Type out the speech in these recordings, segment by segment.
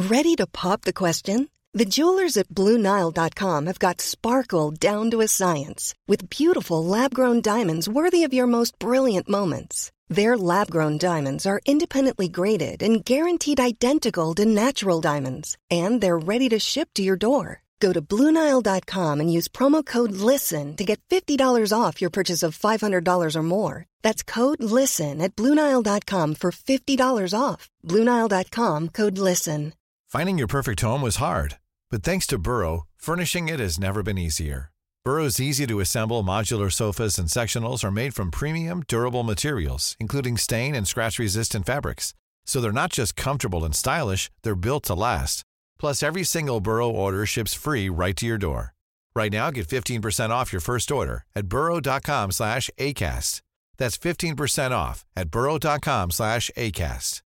Ready to pop the question? The jewelers at BlueNile.com have got sparkle down to a science with beautiful lab-grown diamonds worthy of your most brilliant moments. Their lab-grown diamonds are independently graded and guaranteed identical to natural diamonds, and they're ready to ship to your door. Go to BlueNile.com and use promo code LISTEN to get $50 off your purchase of $500 or more. That's code LISTEN at BlueNile.com for $50 off. BlueNile.com, code LISTEN. Finding your perfect home was hard, but thanks to Burrow, furnishing it has never been easier. Burrow's easy-to-assemble modular sofas and sectionals are made from premium, durable materials, including stain and scratch-resistant fabrics. So they're not just comfortable and stylish, they're built to last. Plus, every single Burrow order ships free right to your door. Right now, get 15% off your first order at burrow.com/ACAST. That's 15% off at burrow.com/ACAST.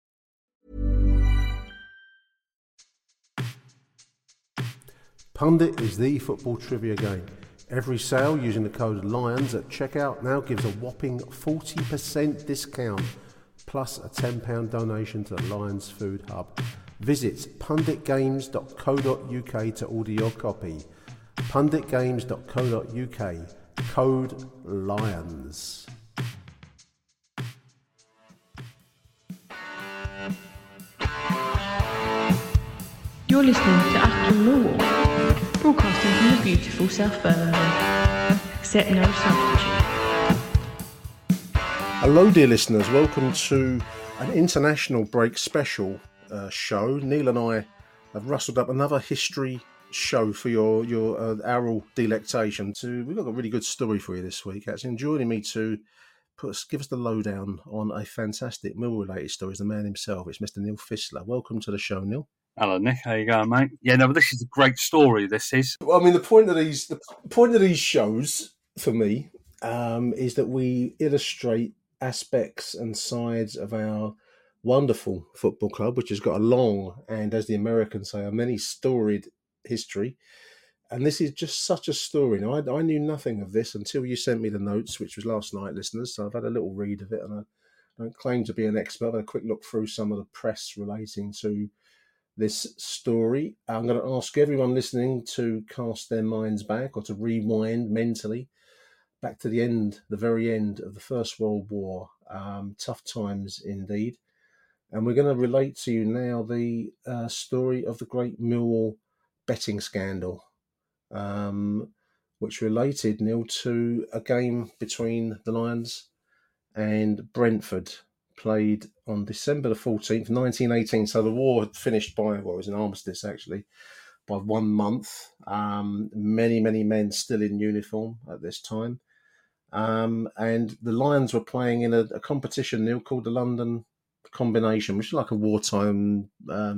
Pundit is the football trivia game. Every sale using the code LIONS at checkout now gives a whopping 40% discount, plus a £10 donation to the Lions Food Hub. Visit punditgames.co.uk to order your copy. punditgames.co.uk, code LIONS. You're listening to Ashton Millwall, broadcasting from the beautiful South Birmingham. Accept no substitute. Hello dear listeners, welcome to an international break special show. Neil and I have rustled up another history show for your oral delectation. We've got a really good story for you this week. Actually, joining me to give us the lowdown on a fantastic Mill-related story is the man himself. It's Mr. Neil Fissler. Welcome to the show, Neil. Hello, Nick. How you going, mate? Yeah, no, but this is a great story. This is. Well, I mean, the point of these shows for me is that we illustrate aspects and sides of our wonderful football club, which has got a long and, as the Americans say, a many storied history. And this is just such a story. Now, I knew nothing of this until you sent me the notes, which was last night, listeners. So I've had a little read of it, and I don't claim to be an expert. I've had a quick look through some of the press relating to this story. I'm going to ask everyone listening to cast their minds back, or to rewind mentally back to the very end of the First World War. Tough times indeed. And we're going to relate to you now the story of the great Millwall betting scandal, which related, Neil, to a game between the Lions and Brentford, played on December the 14th, 1918. So the war had finished by, it was an armistice actually, by 1 month. Many, many men still in uniform at this time. And the Lions were playing in a competition, Neil, called the London Combination, which is like a wartime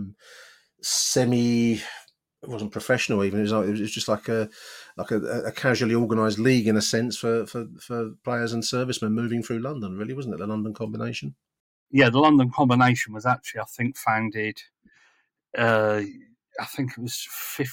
it wasn't professional even. It was just like a casually organised league in a sense for players and servicemen moving through London, really, wasn't it? The London Combination. Yeah, the London Combination was actually, I think, founded. I think it was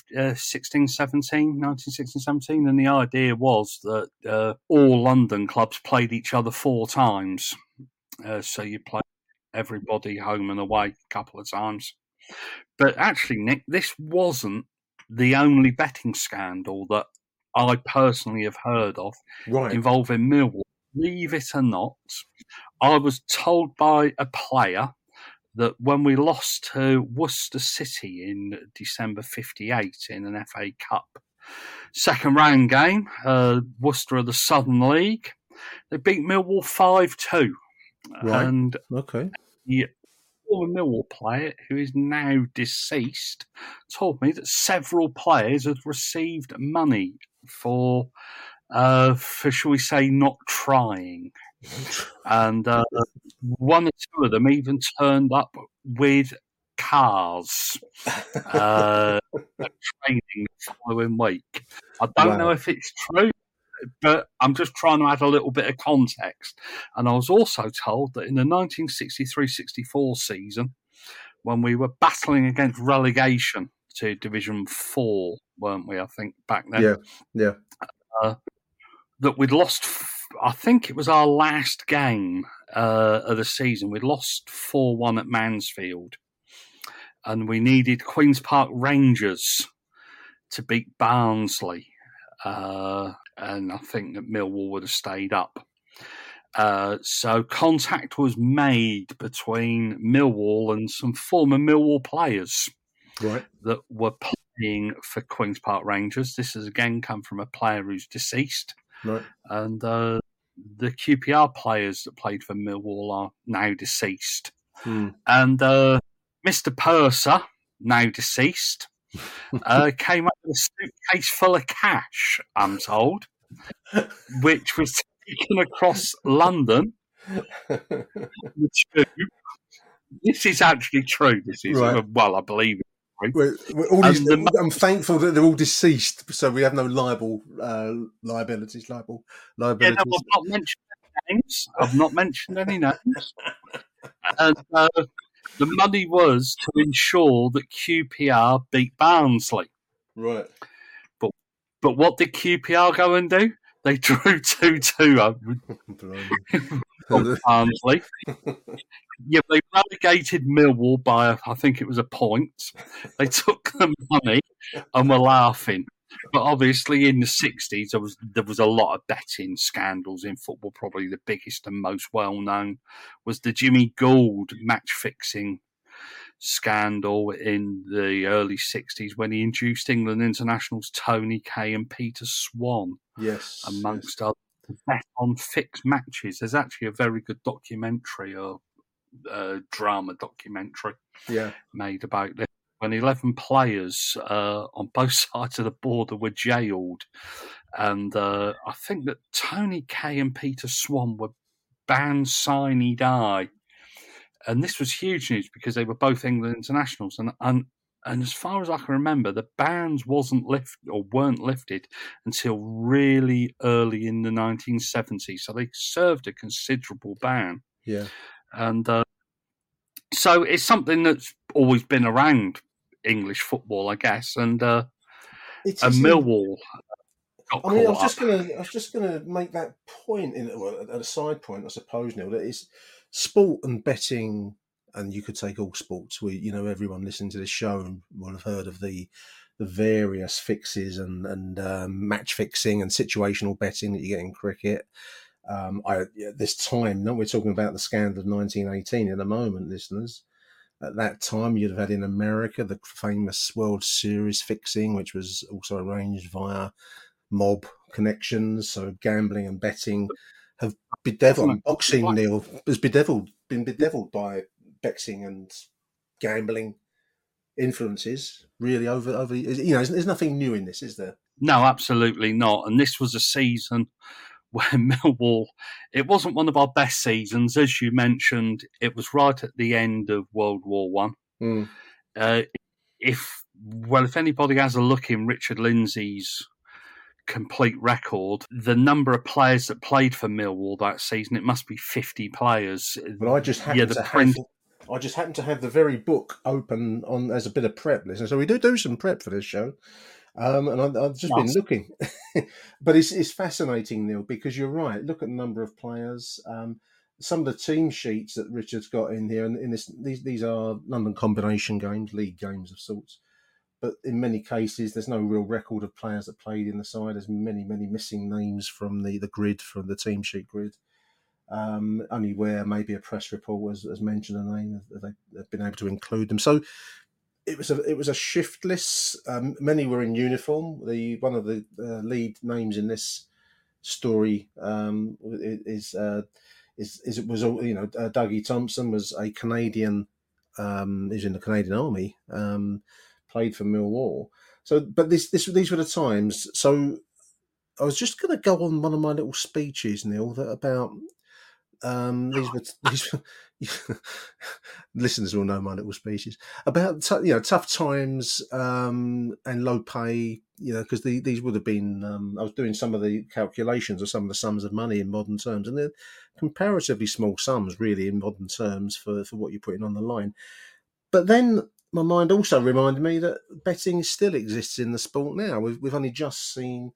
1916-17, and the idea was that all London clubs played each other 4 times. So you play everybody home and away a couple of times. But actually, Nick, this wasn't the only betting scandal that I personally have heard of involving Millwall. Believe it or not, I was told by a player that when we lost to Worcester City in December 58 in an FA Cup second round game, Worcester of the Southern League, they beat Millwall 5-2. Right. And okay. The former Millwall player, who is now deceased, told me that several players had received money for shall we say, not trying. And one or two of them even turned up with cars training the following week. I don't know if it's true, but I'm just trying to add a little bit of context. And I was also told that in the 1963-64 season, when we were battling against relegation to Division 4, weren't we, I think, back then? Yeah. That we'd lost, I think it was our last game of the season, we'd lost 4-1 at Mansfield. and we needed Queen's Park Rangers to beat Barnsley. And I think that Millwall would have stayed up. So contact was made between Millwall and some former Millwall players that were playing for Queen's Park Rangers. This has again come from a player who's deceased. Right. And the QPR players that played for Millwall are now deceased. And Mr. Purser, now deceased, came up with a suitcase full of cash, I'm told, which was taken across London. This is actually true. This is, well, I believe it. I'm thankful that they're all deceased, so we have no liabilities. Yeah, no, I've not mentioned any names. And the money was to ensure that QPR beat Barnsley. Right. But what did QPR go and do? They drew 2-2 on Barnsley. Yeah, they relegated Millwall by, I think it was a point. They took the money and were laughing. But obviously in the 60s, there was a lot of betting scandals in football. Probably the biggest and most well-known was the Jimmy Gould match-fixing scandal in the early 60s when he induced England internationals Tony Kaye and Peter Swan, amongst others, to bet on fixed matches. There's actually a very good documentary or drama documentary made about this, when 11 players on both sides of the border were jailed. And I think that Tony Kaye and Peter Swan were banned sine die. And this was huge news because they were both England internationals. And as far as I can remember, the bans weren't lifted until really early in the 1970s. So they served a considerable ban. Yeah. And so it's something that's always been around English football, I guess. And Millwall got caught I was just gonna make that point at a side point, I suppose, Neil, that is sport and betting, and you could take all sports. Everyone listening to this show will have heard of the various fixes and match fixing and situational betting that you get in cricket. This time, we're talking about the scandal of 1918 in a moment, listeners. At that time, you'd have had in America the famous World Series fixing, which was also arranged via mob connections. So gambling and betting have bedeviled. Boxing, Neil, has been bedeviled by betting and gambling influences. Really, over there's nothing new in this, is there? No, absolutely not. And this was a season where Millwall, it wasn't one of our best seasons. As you mentioned, it was right at the end of World War One. If anybody has a look in Richard Lindsay's complete record, the number of players that played for Millwall that season, it must be 50 players. But I just happen to have the very book open on as a bit of prep, listen. So we do some prep for this show. And I've just been looking, but it's fascinating, Neil, because you're right. Look at the number of players. Some of the team sheets that Richard's got in here, and these are London combination games, league games of sorts. But in many cases, there's no real record of players that played in the side. There's many missing names from the grid, from the team sheet grid. Only where maybe a press report has mentioned a name, they've been able to include them. So. It was a shiftless. Many were in uniform. One of the lead names in this story is Dougie Thompson was a Canadian. He's in the Canadian Army. Played for Millwall. So, but these were the times. So, I was just going to go on one of my little speeches, Neil, that about. These listeners will know my little speeches about tough times and low pay, because these would have been I was doing some of the calculations of some of the sums of money in modern terms, and they're comparatively small sums really in modern terms for what you're putting on the line. But then my mind also reminded me that betting still exists in the sport now. We've only just seen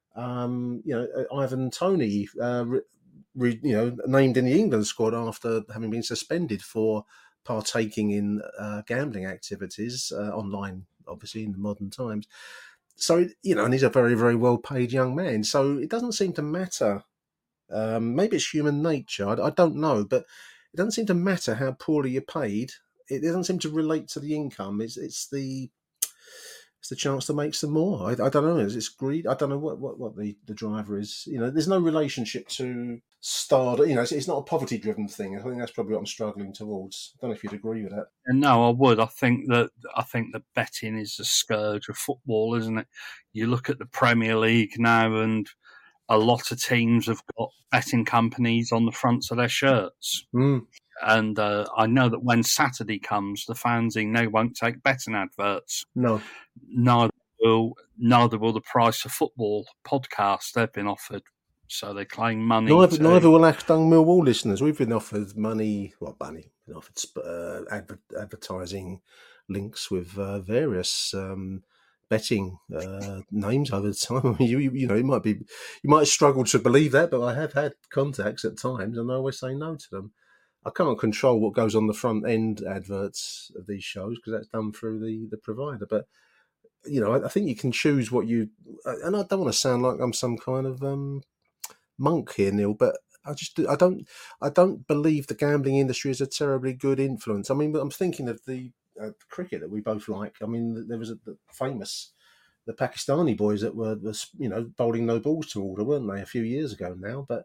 Ivan Toney named in the England squad after having been suspended for partaking in gambling activities online, obviously in the modern times. So, and he's a very, very well-paid young man. So it doesn't seem to matter. Maybe it's human nature. I don't know, but it doesn't seem to matter how poorly you're paid. It doesn't seem to relate to the income. It's the chance to make some more. I don't know. It's greed. I don't know what the driver is. There's no relationship to stardom. It's not a poverty-driven thing. I think that's probably what I'm struggling towards. I don't know if you'd agree with that. And no, I would. I think that betting is the scourge of football, isn't it? You look at the Premier League now, and a lot of teams have got betting companies on the fronts of their shirts. Mm. And I know that when Saturday comes, the fanzine, they won't take betting adverts. No. Neither will the Price of Football podcast. They've been offered, so they claim money. Neither will Ashton Millwall listeners. We've been offered money. Well, money. We've been offered advertising links with various betting names over the time. I mean, you might struggle to believe that, but I have had contacts at times, and I always say no to them. I can't control what goes on the front end adverts of these shows because that's done through the provider. But I think you can choose what you. And I don't want to sound like I'm some kind of monk here, Neil, but I don't believe the gambling industry is a terribly good influence. I mean, I'm thinking of the cricket that we both like. I mean, there was the Pakistani boys that were bowling no balls to order, weren't they, a few years ago now? But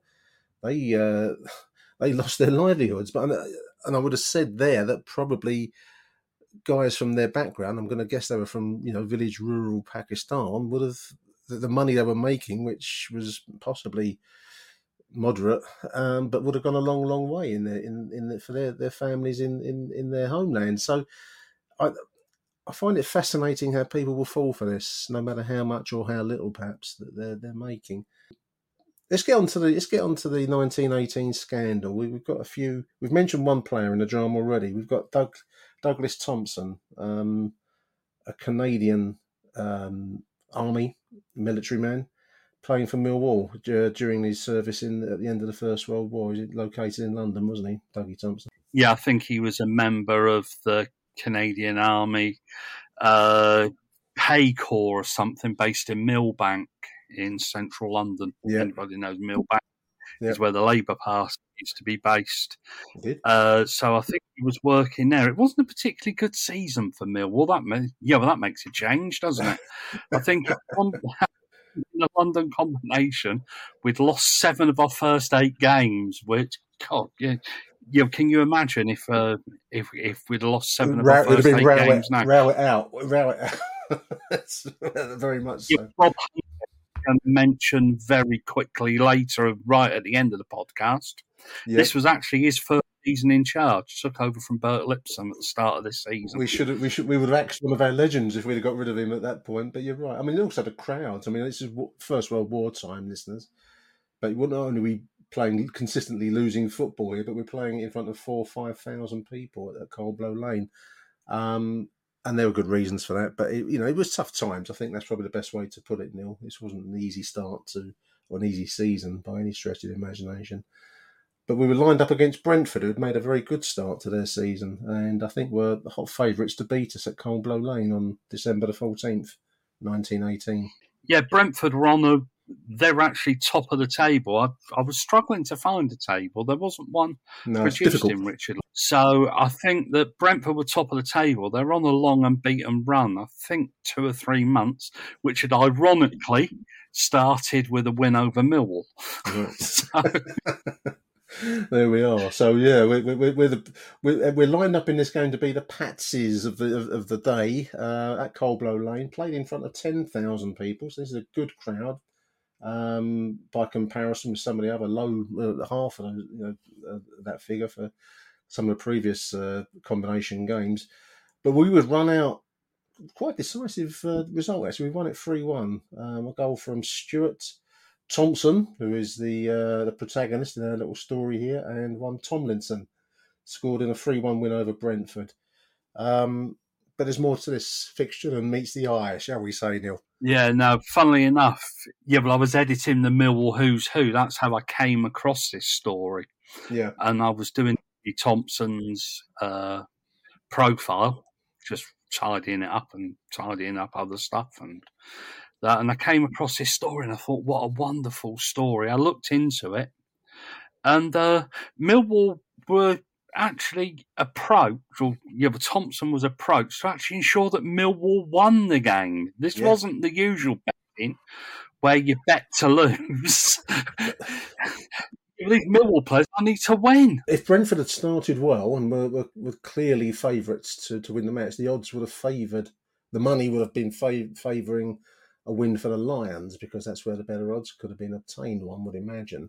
they lost their livelihoods. But and I would have said there that probably guys from their background, I'm going to guess they were from village rural Pakistan, would have the money they were making, which was possibly moderate, but would have gone a long, long way for their families in their homeland. So I find it fascinating how people will fall for this, no matter how much or how little, perhaps, that they're making. Let's get on to the 1918 scandal. We've got a few. We've mentioned one player in the drama already. We've got Douglas Thompson, a Canadian army military man, playing for Millwall during his service at the end of the First World War. He's located in London, wasn't he, Dougie Thompson? Yeah, I think he was a member of the Canadian Army Pay Corps or something, based in Millbank in central London. Yeah. Anybody knows Millbank is where the Labour Party used to be based. So I think he was working there. It wasn't a particularly good season for Millwall. That makes a change, doesn't it? I think in the London combination, we'd lost 7 of our first 8 games, which, God, yeah, can you imagine if we'd lost 7 of our first 8 games now? Row it out. That's very much so. Rob can mention very quickly later, right at the end of the podcast. Yep. This was actually his first season in charge. Took over from Bert Lipson at the start of this season. We would have axed one of our legends if we'd have got rid of him at that point. But you're right. I mean, also the crowds. I mean, this is First World War time, listeners. But not only are we playing consistently losing football here, but we're playing in front of 4,000 or 5,000 people at Coldblow Lane. And there were good reasons for that, but it was tough times. I think that's probably the best way to put it, Neil. This wasn't an easy start or an easy season by any stretch of the imagination. But we were lined up against Brentford, who had made a very good start to their season, and I think were the hot favourites to beat us at Coldblow Lane on December the 14th, 1918. Yeah, Brentford were they're actually top of the table. I was struggling to find a table. There wasn't one produced in Richard. So I think that Brentford were top of the table. They're on a long unbeaten run, I think 2 or 3 months, which had ironically started with a win over Millwall. There we are. So yeah, we're lined up in this game to be the patsies of the day at Coldblow Lane. Played in front of 10,000 people, so this is a good crowd. By comparison with some of the other low half of that figure for some of the previous combination games, but we would run out quite decisive result. Actually, we won it 3-1. A goal from Stuart Thompson, who is the protagonist in our little story here, and one Tomlinson scored in a 3-1 win over Brentford. But there's more to this fixture than meets the eye, shall we say, Neil? Yeah, no, funnily enough, I was editing the Millwall Who's Who. That's how I came across this story. Yeah. And I was doing Thompson's profile, just tidying it up and tidying up other stuff and that. And I came across this story and I thought, what a wonderful story. I looked into it, and Millwall were actually approached, or Thompson was approached to actually ensure that Millwall won the game. This wasn't the usual betting where you bet to lose. These Millwall players, I need to win. If Brentford had started well and were clearly favourites to win the match, the odds would have favoured, the money would have been favouring a win for the Lions, because that's where the better odds could have been obtained, one would imagine.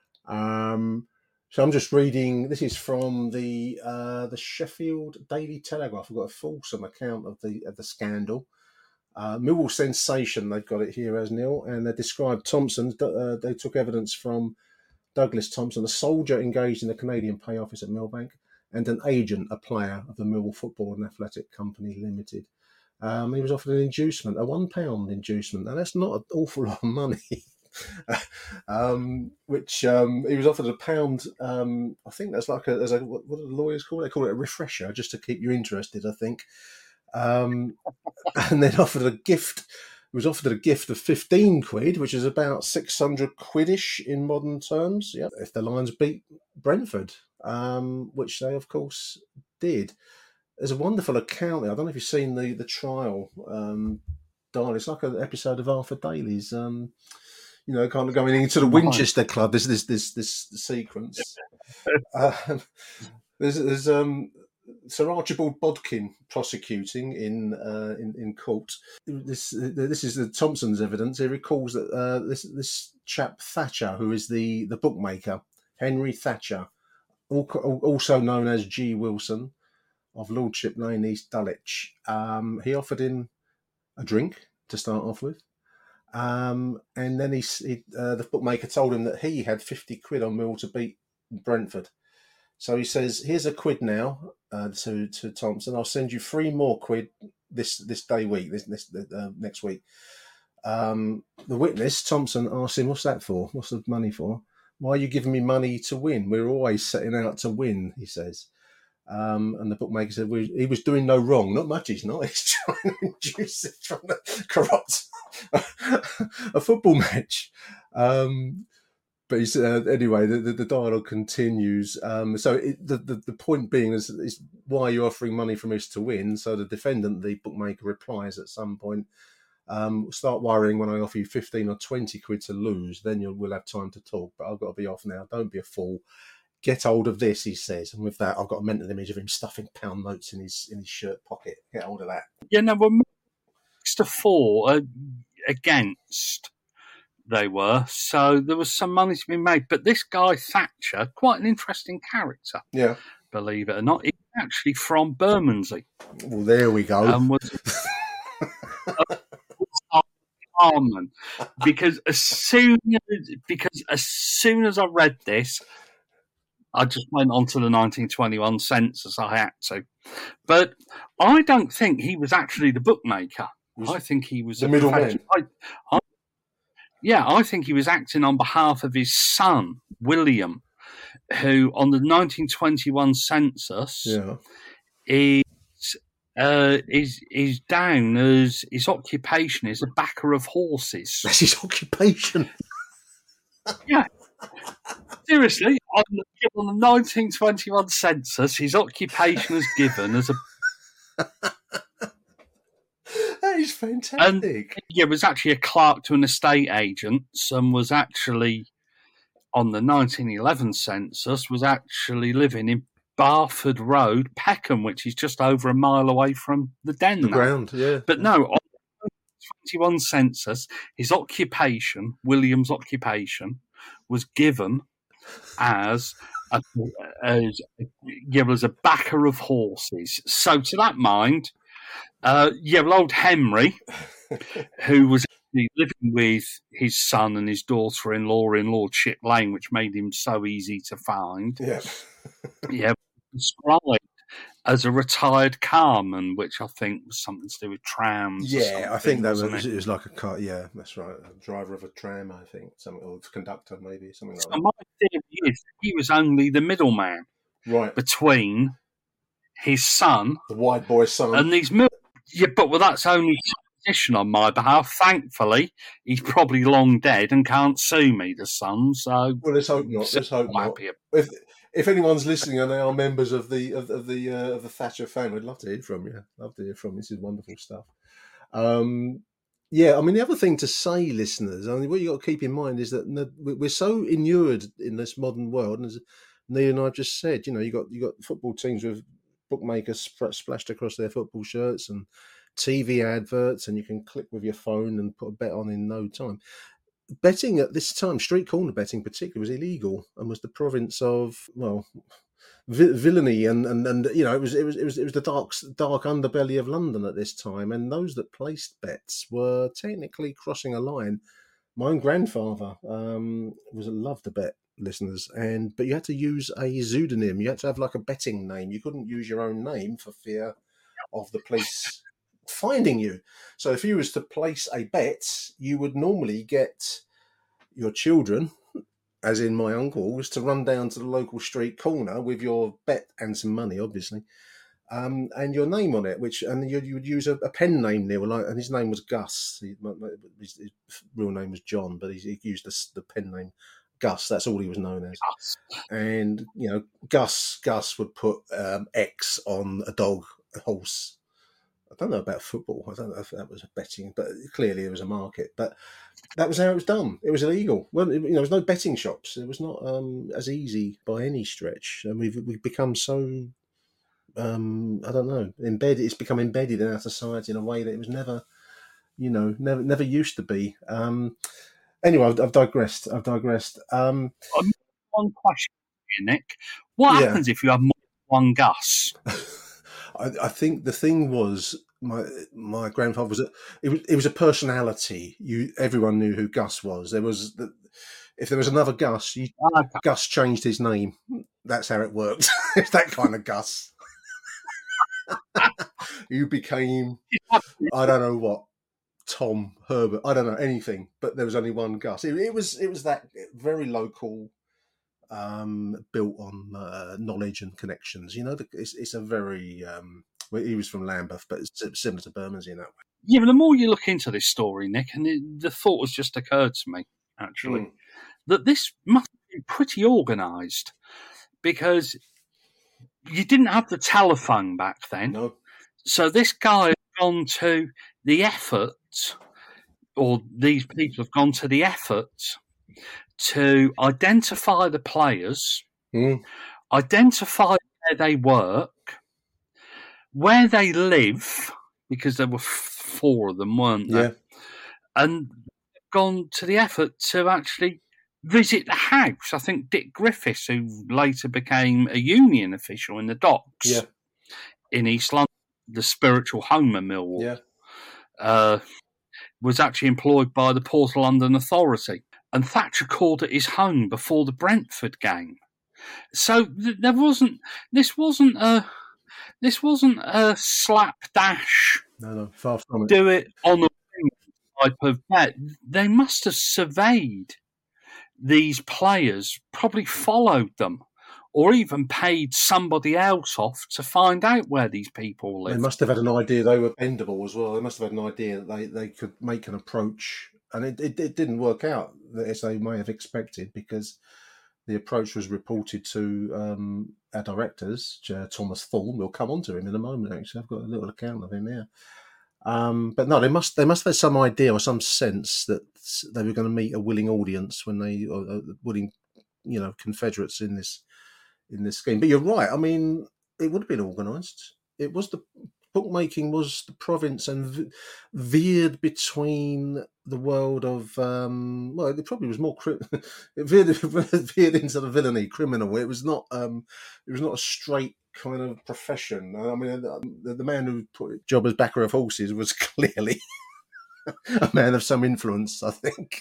So I'm just reading, this is from the Sheffield Daily Telegraph. I've got a fulsome account of the scandal. Millwall sensation, they've got it here as Neil, and they described Thompson. They took evidence from Douglas Thompson, a soldier engaged in the Canadian Pay Office at Millbank, and an agent, a player of the Millwall Football and Athletic Company Limited. He was offered an inducement, a £1 inducement, and that's not an awful lot of money. Which he was offered £1. I think that's like what do the lawyers call it? They call it a refresher, just to keep you interested, I think. And then offered a gift. He was offered a gift of 15 quid, which is about 600 quid-ish in modern terms. Yeah, if the Lions beat Brentford, which they of course did. There's a wonderful account there. I don't know if you've seen the trial, Dial. It's like an episode of Arthur Daly's. Kind of going into the Winchester Club. There's this sequence. There's Sir Archibald Bodkin prosecuting in court. This is the Thompson's evidence. He recalls that this chap Thatcher, who is the bookmaker, Henry Thatcher, also known as G. Wilson, of Lordship Lane, East Dulwich. He offered him a drink to start off with. And then the bookmaker told him that he had 50 quid on Mill to beat Brentford. So he says, here's a quid now to Thompson. I'll send you 3 more quid this next week. The witness, Thompson, asked him, what's that for? What's the money for? Why are you giving me money to win? We're always setting out to win, he says. And the bookmaker said, he was doing no wrong. Not much he's not. He's trying to induce it, trying to corrupt a football match. But he said, anyway, the dialogue continues. So the point being is why are you offering money from us to win? So the defendant, the bookmaker, replies at some point, start worrying when I offer you 15 or 20 quid to lose, then we'll have time to talk. But I've got to be off now. Don't be a fool. Get hold of this, he says. And with that, I've got a mental image of him stuffing pound notes in his shirt pocket. Get hold of that. Yeah, no, we're 6-4 against they were. So there was some money to be made. But this guy, Thatcher, quite an interesting character. Yeah. Believe it or not. He's actually from Bermondsey. Well, there we go. Because as soon as I read this, I just went on to the 1921 census. I had to. But I don't think he was actually the bookmaker. I think he was the middleman. I think he was acting on behalf of his son, William, who on the 1921 census is down as his occupation is a backer of horses. That's his occupation? Yeah. Seriously, on the 1921 census, his occupation is given as a... That is fantastic. And, was actually a clerk to an estate agent, and was actually, on the 1911 census, was actually living in Barford Road, Peckham, which is just over a mile away from the Den. The ground, yeah. But no, on the 1921 census, his occupation, William's occupation, was given as a backer of horses. So to that mind, old Henry, who was living with his son and his daughter-in-law in Lordship Lane, which made him so easy to find, described as a retired carman, which I think was something to do with trams. Yeah, I think that was like a car. Yeah, that's right. A driver of a tram, I think, something, or conductor, maybe something like that. My theory is he was only the middleman. right between his son, the white boy's son, and these. Yeah, but that's only supposition on my behalf. Thankfully, he's probably long dead and can't sue me, the son. So, well, let's hope not. Let's hope not. If anyone's listening and they are members of the Thatcher family, I'd love to hear from you. Love to hear from you. This is wonderful stuff. Yeah, I mean, the other thing to say, listeners, I mean, what you got to keep in mind is that we're so inured in this modern world, and as Neil and I just said, you got football teams with bookmakers splashed across their football shirts and TV adverts, and you can click with your phone and put a bet on in no time. Betting at this time, street corner betting particularly, was illegal and was the province of, well, villainy, and it was the dark underbelly of London at this time, and those that placed bets were technically crossing a line. My own grandfather loved to bet, listeners, but you had to use a pseudonym. You had to have like a betting name. You couldn't use your own name for fear of the police finding you. So if you was to place a bet, you would normally get your children, as in my uncle, was to run down to the local street corner with your bet and some money, obviously, and your name on it, and you would use a pen name, Neil, and his name was Gus. His real name was John, but he used the pen name Gus. That's all he was known as. And Gus would put X on a dog, a horse. I don't know about football. I don't know if that was betting, but clearly it was a market. But that was how it was done. It was illegal. Well, there was no betting shops. It was not as easy by any stretch. And we've become so, I don't know, embedded. It's become embedded in our society in a way that it was never used to be. Anyway, I've digressed. One question for you, Nick. What happens if you have more than one Gus? I think the thing was my grandfather was a personality. Everyone knew who Gus was. If there was another Gus, Gus changed his name. That's how it worked. It's that kind of Gus. You became, I don't know what, Tom, Herbert, I don't know anything, but there was only one Gus. It was that very local. Built on knowledge and connections. It's a very. He was from Lambeth, but it's similar to Bermondsey in that way. Yeah, but the more you look into this story, Nick, and the thought has just occurred to me, actually, that this must be pretty organised, because you didn't have the telephone back then. No. So this guy has gone to the effort, or these people have gone to the effort to identify the players, identify where they work, where they live, because there were 4 of them, weren't there? Yeah. And gone to the effort to actually visit the house. I think Dick Griffiths, who later became a union official in the docks in East London, the spiritual home of Millwall, was actually employed by the Port of London Authority. And Thatcher called it his home before the Brentford game. So this wasn't a slapdash. No, far from it. Do it on a type of bet. They must have surveyed these players, probably followed them, or even paid somebody else off to find out where these people live. They must have had an idea they were bendable as well. They must have had an idea that they could make an approach. And it didn't work out as they may have expected, because the approach was reported to our directors, Thomas Thorne. We'll come on to him in a moment, actually. I've got a little account of him here. But no, they must have had some idea or some sense that they were going to meet a willing audience when they, willing, confederates in this scheme. But you're right. I mean, it would have been organised. It was bookmaking was the province, and veered between the world of it probably was more it veered into the villainy, criminal. It was not a straight kind of profession. I mean, the man who put job as backer of horses was clearly a man of some influence, I think.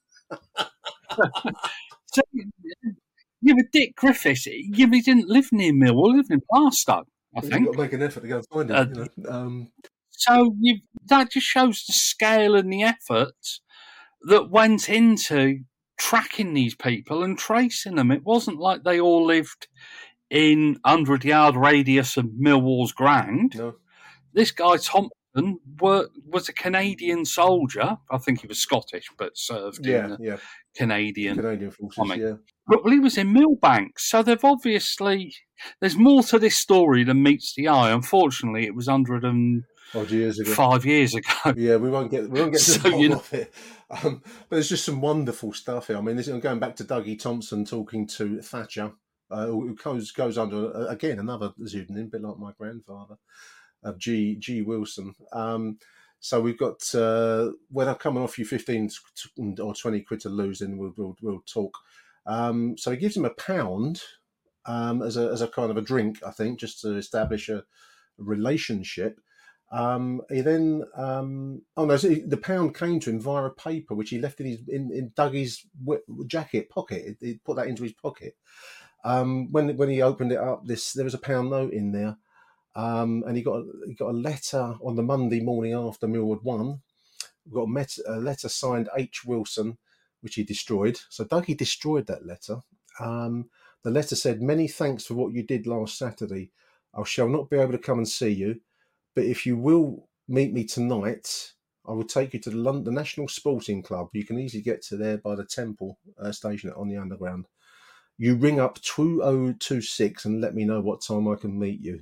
So, but Dick Griffiths, he didn't live near Millwall, he lived in Plaistow, I think. You've got to make an effort to go and find him. So that just shows the scale and the effort that went into tracking these people and tracing them. It wasn't like they all lived in 100-yard radius of Millwall's ground. No. This guy, Thompson, was a Canadian soldier. I think he was Scottish, but served in the Canadian forces, army. yeah. But he was in Millbank, so they've obviously... There's more to this story than meets the eye. Unfortunately, it was 105 years ago. Yeah, we won't get to the bottom of it. But there's just some wonderful stuff here. I mean, I'm going back to Dougie Thompson talking to Thatcher, who goes under, again, another pseudonym, a bit like my grandfather, G. Wilson. So we've got, when I'm coming off you 15 or 20 quid to lose, then we'll talk. So he gives him £1 as a kind of a drink, I think, just to establish a relationship. He then, the £1 came to him via a paper which he left in Dougie's jacket pocket. He put that into his pocket. When he opened it up, there was a £1 note in there, and he got a letter on the Monday morning after Millwall won. We got a letter signed H. Wilson, which he destroyed. So Dougie destroyed that letter. The letter said, "Many thanks for what you did last Saturday. I shall not be able to come and see you, but if you will meet me tonight, I will take you to the National Sporting Club. You can easily get to there by the Temple station on the Underground. You ring up 2026 and let me know what time I can meet you."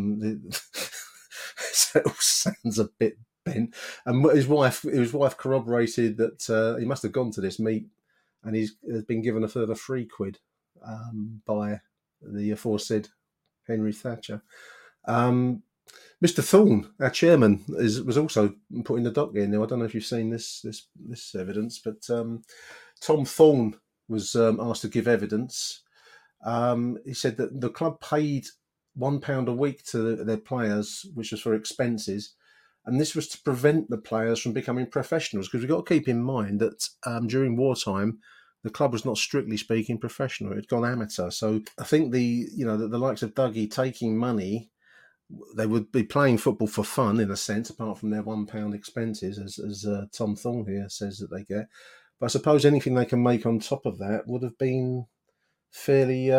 So it all sounds a bit bent. And his wife corroborated that he must have gone to this meet, and has been given a further £3 by the aforesaid Henry Thatcher. Mr. Thorne, our chairman, was also put in the dock here. Now, I don't know if you've seen this evidence, but Tom Thorne was asked to give evidence. He said that the club paid £1 a week to their players, which was for expenses, and this was to prevent the players from becoming professionals, because we've got to keep in mind that during wartime, the club was not strictly speaking professional; it had gone amateur. So I think the likes of Dougie taking money, they would be playing football for fun in a sense, apart from their £1 expenses, as Tom Thorne here says that they get. But I suppose anything they can make on top of that would have been fairly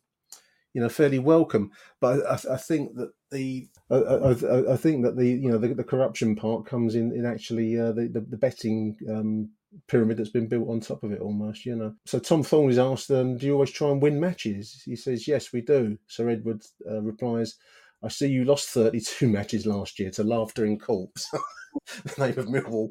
welcome. But I think that the corruption part comes in actually the betting pyramid that's been built on top of it almost, So Tom Thorne is asked, do you always try and win matches? He says, yes, we do. Sir Edward replies, I see you lost 32 matches last year to Laughter in Court. The name of Millwall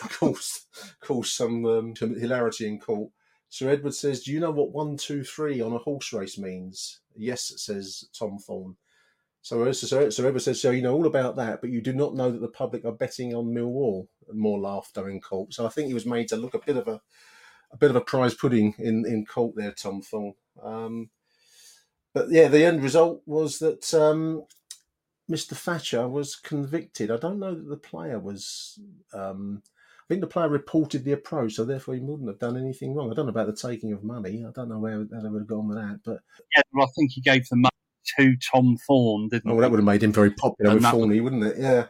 caused some hilarity in court. Sir Edward says, do you know what 1, 2, 3 on a horse race means? Yes, says Tom Thorne. So Sir Edward says, so you know all about that, but you do not know that the public are betting on Millwall. And more laughter in court. So I think he was made to look a bit of a prize pudding in court there, Tom Thorne. But yeah, the end result was that Mr. Thatcher was convicted. I don't know that the player was. I think the player reported the approach, so therefore he wouldn't have done anything wrong. I don't know about the taking of money. I don't know how they would have gone with that. But yeah, well, I think he gave the money to Tom Thorne, didn't he? Well, that would have made him very popular with Thorny, wouldn't it? Yeah.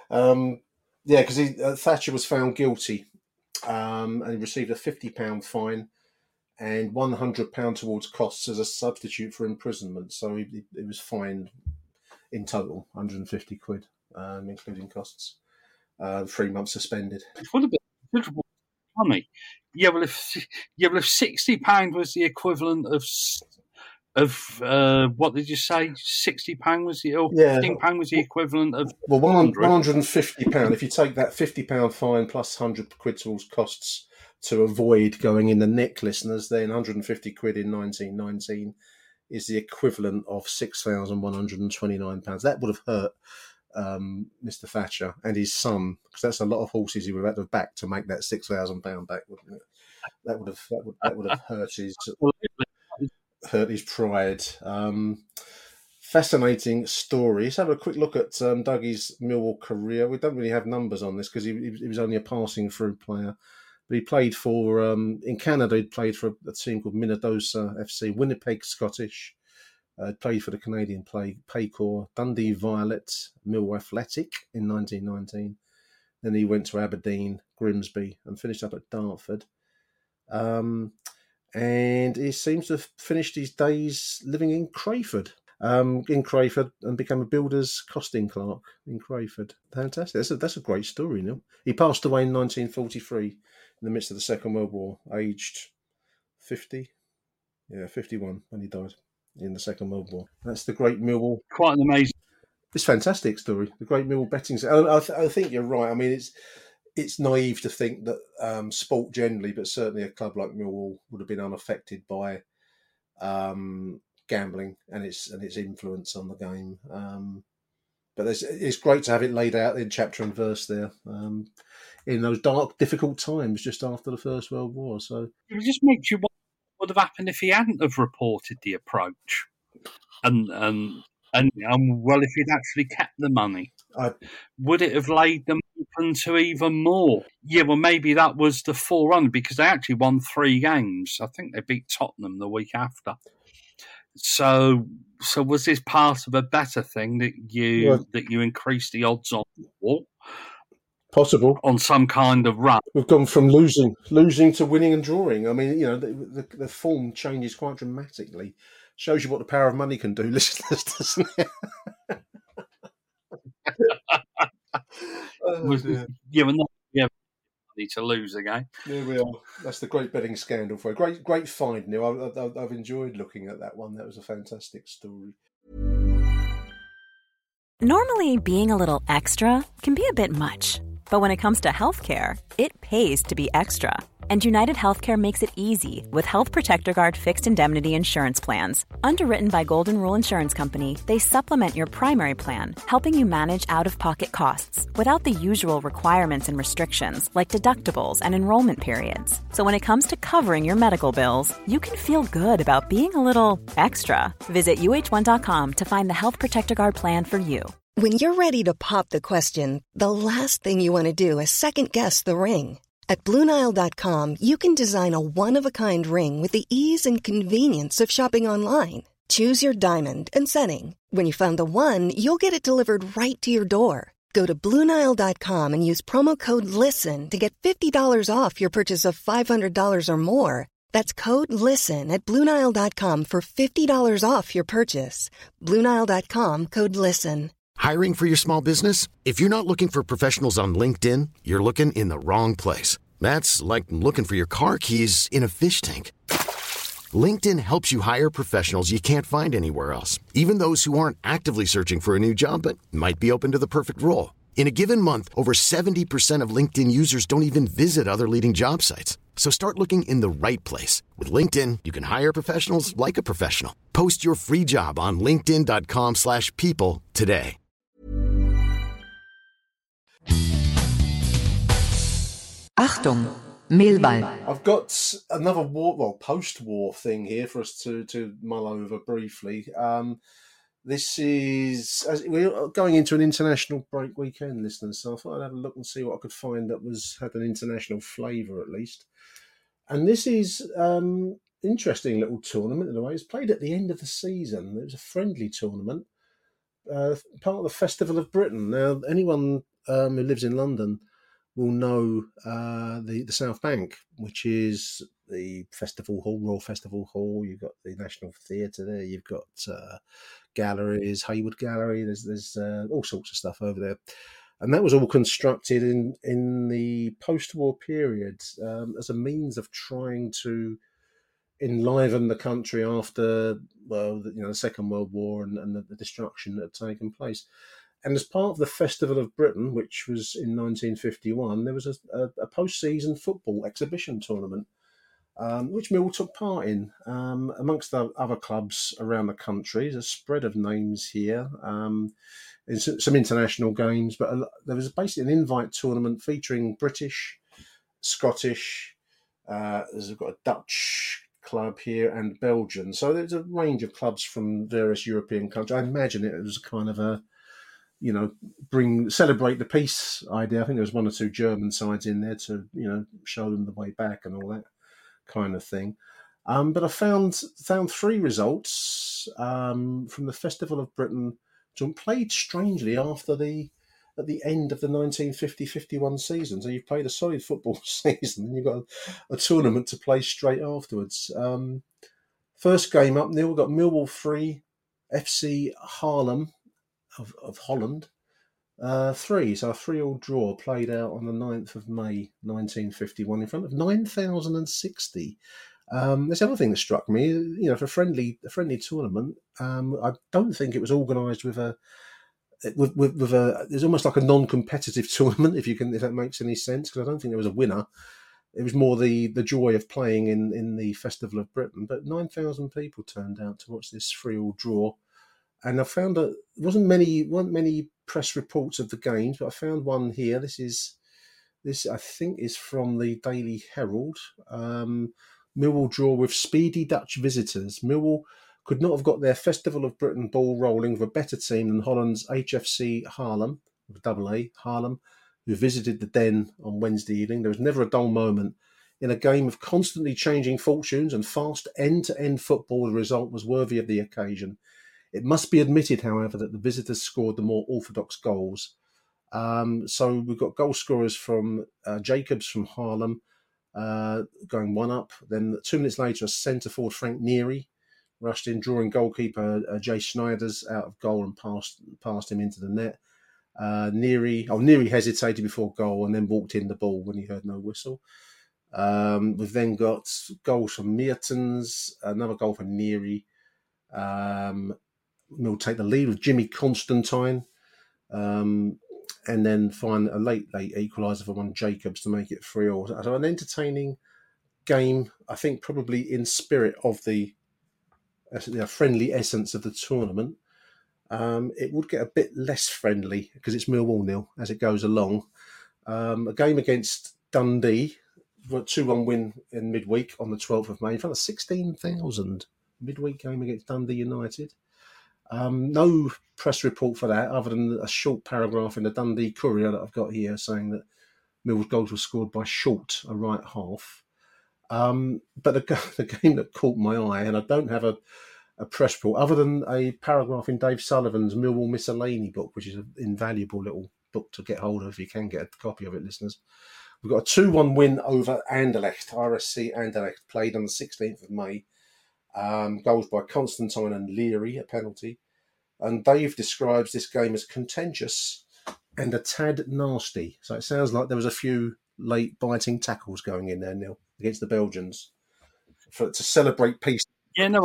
Yeah, because Thatcher was found guilty, and he received a £50 fine and £100 towards costs as a substitute for imprisonment. So he was fined in total £150, including costs. 3 months suspended. It would have been considerable money. Yeah, well, if £60 was the equivalent of what did you say? £60 was £15 was the equivalent of £150. If you take that £50 fine plus £100 towards costs to avoid going in the nick, listeners, then £150 in 1919 is the equivalent of £6,129. That would have hurt Mr. Thatcher and his son, because that's a lot of horses he would have had to back to make that £6,000 back, wouldn't it? That would have hurt his pride. Fascinating story. Let's have a quick look at Dougie's Millwall career. We don't really have numbers on this because he was only a passing through player. But he played for, in Canada, he played for a team called Minnedosa FC, Winnipeg Scottish. Played for the Canadian Paycor, Dundee Violet, Millwall Athletic in 1919. Then he went to Aberdeen, Grimsby, and finished up at Dartford. and he seems to have finished his days living in Crayford. And became a builder's costing clerk in Crayford. Fantastic. That's a great story, Neil. He passed away in 1943 in the midst of the Second World War, aged 50. Yeah, 51 when he died in the Second World War. That's the Great Millwall. Quite an amazing. It's a fantastic story. The Great Millwall betting. I think you're right. I mean, it's naive to think that sport generally, but certainly a club like Millwall would have been unaffected by gambling and its influence on the game. But it's great to have it laid out in chapter and verse there in those dark, difficult times just after the First World War. So it just makes you wonder what would have happened if he hadn't have reported the approach, and well, if he'd actually kept the money, would it have laid them open to even more? Yeah, well, maybe that was the forerunner, because they actually won 3 games. I think they beat Tottenham the week after. So was this part of a better thing that you increased the odds on, or possible on some kind of run? We've gone from losing to winning and drawing. I mean, the form changes quite dramatically. Shows you what the power of money can do, listeners, doesn't it? We're not money to lose again. There we are. That's the great betting scandal for a great find, Neil. I've enjoyed looking at that one. That was a fantastic story. Normally, being a little extra can be a bit much, but when it comes to healthcare, it pays to be extra. And United Healthcare makes it easy with Health Protector Guard fixed indemnity insurance plans. Underwritten by Golden Rule Insurance Company, they supplement your primary plan, helping you manage out-of-pocket costs without the usual requirements and restrictions like deductibles and enrollment periods. So when it comes to covering your medical bills, you can feel good about being a little extra. Visit uh1.com to find the Health Protector Guard plan for you. When you're ready to pop the question, the last thing you want to do is second-guess the ring. At BlueNile.com, you can design a one-of-a-kind ring with the ease and convenience of shopping online. Choose your diamond and setting. When you find the one, you'll get it delivered right to your door. Go to BlueNile.com and use promo code LISTEN to get $50 off your purchase of $500 or more. That's code LISTEN at BlueNile.com for $50 off your purchase. BlueNile.com, code LISTEN. Hiring for your small business? If you're not looking for professionals on LinkedIn, you're looking in the wrong place. That's like looking for your car keys in a fish tank. LinkedIn helps you hire professionals you can't find anywhere else, even those who aren't actively searching for a new job but might be open to the perfect role. In a given month, over 70% of LinkedIn users don't even visit other leading job sites. So start looking in the right place. With LinkedIn, you can hire professionals like a professional. Post your free job on linkedin.com/people today. Achtung, Mehlball. I've got another post-war thing here for us to mull over briefly. This is, as we're going into an international break weekend, listeners, so I thought I'd have a look and see what I could find that had an international flavour at least. And this is interesting little tournament in a way. It's played at the end of the season. It was a friendly tournament, part of the Festival of Britain. Now, anyone who lives in London will know the South Bank, which is the Festival Hall, Royal Festival Hall. You've got the National Theatre there. You've got galleries, Hayward Gallery. There's all sorts of stuff over there. And that was all constructed in the post-war period as a means of trying to enliven the country after, the Second World War and the destruction that had taken place. And as part of the Festival of Britain, which was in 1951, there was a post-season football exhibition tournament, which Mill took part in, amongst the other clubs around the country. There's a spread of names here, some international games, but there was basically an invite tournament featuring British, Scottish, there's got a Dutch club here and Belgian. So there's a range of clubs from various European countries. I imagine it was kind of a, celebrate the peace idea. I think there was one or two German sides in there to, show them the way back and all that kind of thing. But I found 3 results from the Festival of Britain, played strangely after the at the end of the 1950-51 season. So you've played a solid football season and you've got a tournament to play straight afterwards. First game up, Neil, we've got Millwall 3, FC Haarlem of Holland 3. So a 3-3 draw played out on the 9th of May 1951 in front of 9,060. There's another thing that struck me, for a friendly tournament. I don't think it was organised with a there's almost like a non-competitive tournament, if that makes any sense, because I don't think there was a winner. It was more the joy of playing in the Festival of Britain. But 9,000 people turned out to watch this 3-3 draw, and I found that there weren't many press reports of the games, but I found one here. This I think is from the Daily Herald. Millwall draw with speedy Dutch visitors. Millwall could not have got their Festival of Britain ball rolling with a better team than Holland's HFC Haarlem, with AA, Haarlem, who visited the Den on Wednesday evening. There was never a dull moment. In a game of constantly changing fortunes and fast end-to-end football, the result was worthy of the occasion. It must be admitted, however, that the visitors scored the more orthodox goals. So we've got goal scorers from Jacobs from Haarlem, going 1-up. Then 2 minutes later, a centre forward, Frank Neary, rushed in, drawing goalkeeper Jay Schneiders out of goal and passed him into the net. Neary hesitated before goal and then walked in the ball when he heard no whistle. We've then got goals from Meertens, another goal from Neary. We'll take the lead with Jimmy Constantine. And then find a late equaliser for one Jacobs to make it 3-3. So an entertaining game, I think, probably in spirit of the friendly essence of the tournament. It would get a bit less friendly because it's Millwall 0 as it goes along. A game against Dundee, 2-1 win in midweek on the 12th of May in front of 16,000. Midweek game against Dundee United. No press report for that, other than a short paragraph in the Dundee Courier that I've got here saying that Millwall's goals were scored by Short, a right half. But the game that caught my eye, and I don't have a press report, other than a paragraph in Dave Sullivan's Millwall Miscellany book, which is an invaluable little book to get hold of if you can get a copy of it, listeners. We've got a 2-1 win over Anderlecht, RSC Anderlecht, played on the 16th of May. Goals by Constantine and Leary, a penalty. And Dave describes this game as contentious and a tad nasty. So it sounds like there was a few late biting tackles going in there, Neil, against the Belgians to celebrate peace. Yeah, no.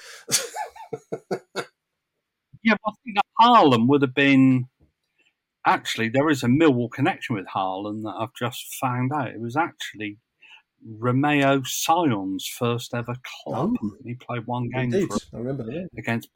Yeah, I think that Haarlem would have been... Actually, there is a Millwall connection with Haarlem that I've just found out. It was actually Romeo Sion's first ever club. Oh, he played one game I remember that. Against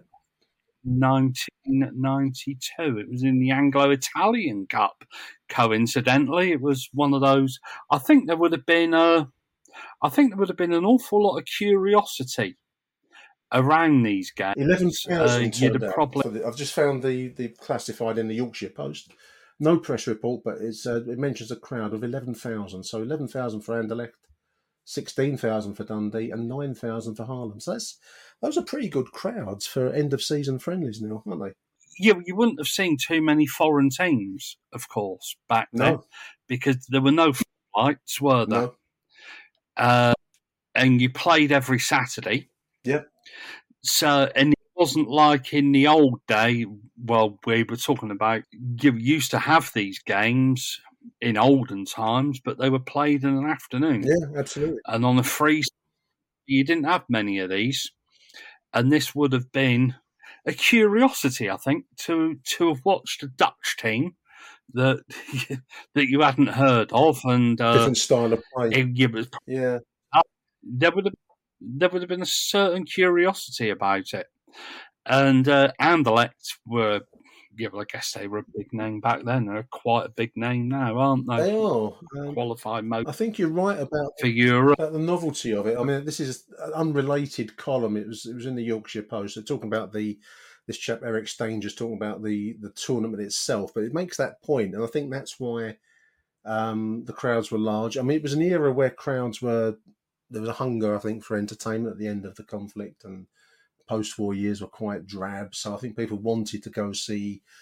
1992. It was in the Anglo-Italian Cup. Coincidentally, it was one of those. I think there would have been an awful lot of curiosity around these games. 11,000 I've just found the classified in the Yorkshire Post. No press report, but it mentions a crowd of 11,000. So 11,000 for Anderlecht, 16,000 for Dundee, and 9,000 for Haarlem. So those are pretty good crowds for end-of-season friendlies now, aren't they? Yeah, you wouldn't have seen too many foreign teams, of course, back then, because there were no flights, were there? No. And you played every Saturday. Yeah. So, and it wasn't like in the old day, well, we were talking about, you used to have these games in olden times, but they were played in an afternoon. Yeah, absolutely. And on a free, you didn't have many of these. And this would have been a curiosity, I think, to have watched a Dutch team that you hadn't heard of, and different style of play. There would have been a certain curiosity about it, and Anderlecht were. Yeah, well, I guess they were a big name back then. They're quite a big name now, aren't they? They are. Qualified most. I think you're right about Europe. About the novelty of it. I mean, this is an unrelated column. It was in the Yorkshire Post. They're talking about this chap Eric Stanger's talking about the tournament itself, but it makes that point, and I think that's why the crowds were large. I mean, it was an era where there was a hunger, I think, for entertainment at the end of the conflict, and post-war years were quite drab. So I think people wanted to go see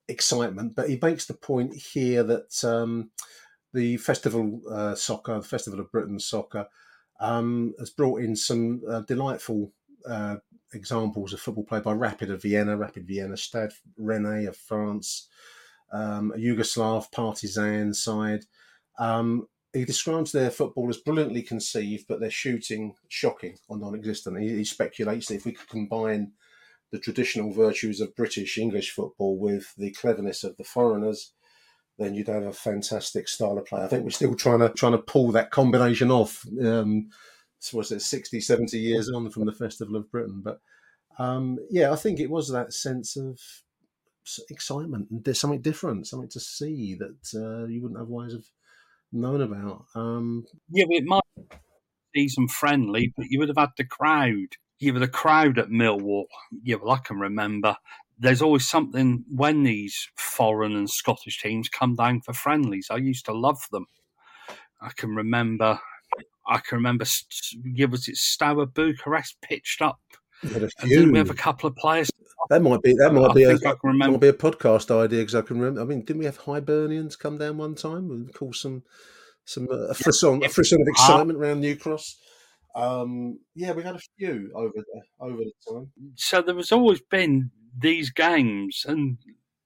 excitement. But he makes the point here that the Festival Soccer, the Festival of Britain Soccer, has brought in some delightful examples of football played by Rapid Vienna, Stade Rennais of France, a Yugoslav Partizan side. He describes their football as brilliantly conceived, but their shooting shocking or non-existent. He speculates that if we could combine the traditional virtues of British English football with the cleverness of the foreigners, then you'd have a fantastic style of play. I think we're still trying to pull that combination off. So was it 60, 70 years on from the Festival of Britain? But I think it was that sense of excitement and there's something different, something to see that you wouldn't otherwise have known about. But it might be season friendly, but you would have had the crowd. The crowd at Millwall. I can remember. There's always something when these foreign and Scottish teams come down for friendlies. I used to love them. I can remember. Was it Steaua Bucharest pitched up? And then we have a couple of players. That might be a podcast idea because I can remember. I mean, didn't we have Hibernians come down one time and cause some a frisson of excitement around New Cross? We had a few over the time. So there has always been these games, but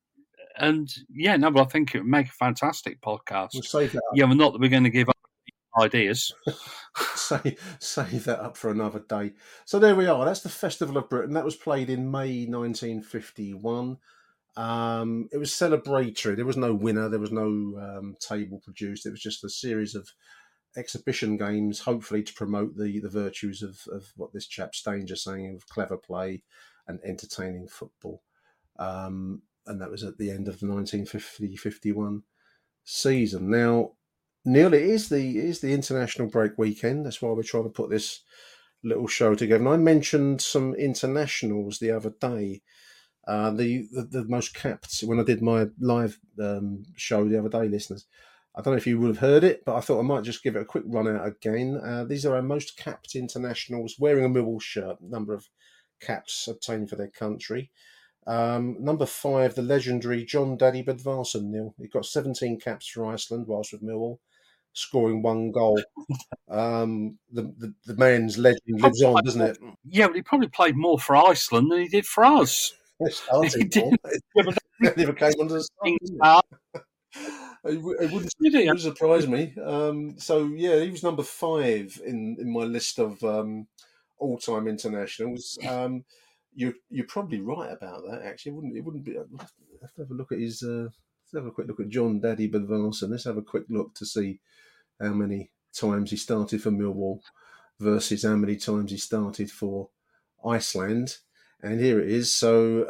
I think it would make a fantastic podcast. We'll save that up. Well, not that we're going to give up ideas. Save that up for another day. So there we are. That's the Festival of Britain. That was played in May 1951. It was celebratory. There was no winner. There was no table produced. It was just a series of exhibition games, hopefully to promote the virtues of what this chap Stanger is saying of clever play and entertaining football. And that was at the end of the 1950-51 season. Now, Neil, it is the international break weekend. That's why we're trying to put this little show together. And I mentioned some internationals the other day. The most capped, when I did my live show the other day, listeners. I don't know if you would have heard it, but I thought I might just give it a quick run out again. These are our most capped internationals wearing a Millwall shirt. Number of caps obtained for their country. Number 5, the legendary John Daddy Bodvarsson, Neil. He got 17 caps for Iceland whilst with Millwall, scoring 1 goal. The man's legend lives on, doesn't it? Yeah, but he probably played more for Iceland than he did for us. It never came under the sun. It wouldn't surprise me. He was number 5 in my list of all-time internationals. You're probably right about that. Actually, it wouldn't be. I'll have to have a look at his. Let's have a quick look at John Daddy Bodvarsson. Let's have a quick look to see how many times he started for Millwall versus how many times he started for Iceland. And here it is. So,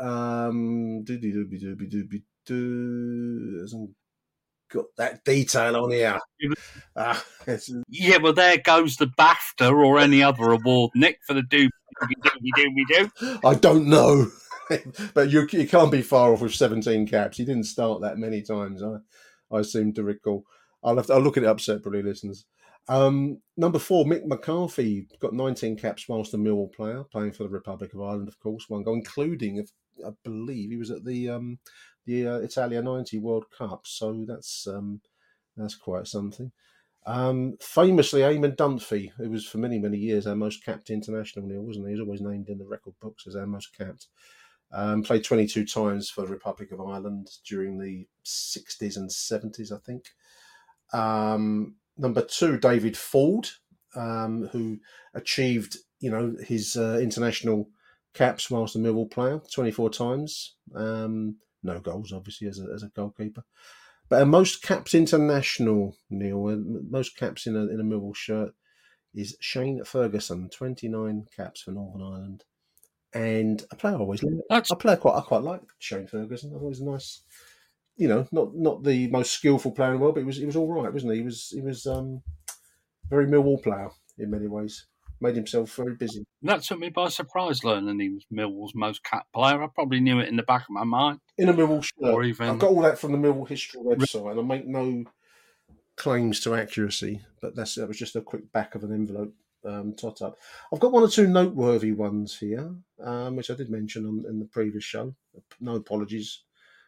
hasn't got that detail on here. Well, there goes the BAFTA or any other award, Nick, for the do. I don't know, but you can't be far off with 17 caps. He didn't start that many times. I seem to recall. I'll look it up separately, listeners. Number 4, Mick McCarthy got 19 caps whilst a Millwall player, playing for the Republic of Ireland, of course. 1 goal, including, I believe, he was at the Italia 90 World Cup. So that's quite something. Famously, Eamon Dunphy, who was for many, many years our most capped international, Neil, wasn't he? He was always named in the record books as our most capped. Played 22 times for the Republic of Ireland during the 60s and 70s, I think. Number 2, David Ford, who achieved, his international caps whilst a Millwall player, 24 times. No goals, obviously, as a goalkeeper. But our most capped international, Neil, most caps in a Millwall shirt is Shane Ferguson, 29 caps for Northern Ireland. And a player I quite like Shane Ferguson. I thought he was a nice, not the most skillful player in the world, but he was all right, wasn't he? He was very Millwall player in many ways. Made himself very busy. That took me by surprise, learning he was Millwall's most capped player. I probably knew it in the back of my mind. In a Millwall shirt. I've got all that from the Millwall history website, and I make no claims to accuracy, but that was just a quick back of an envelope tot up. I've got 1 or 2 noteworthy ones here, which I did mention in the previous show. No apologies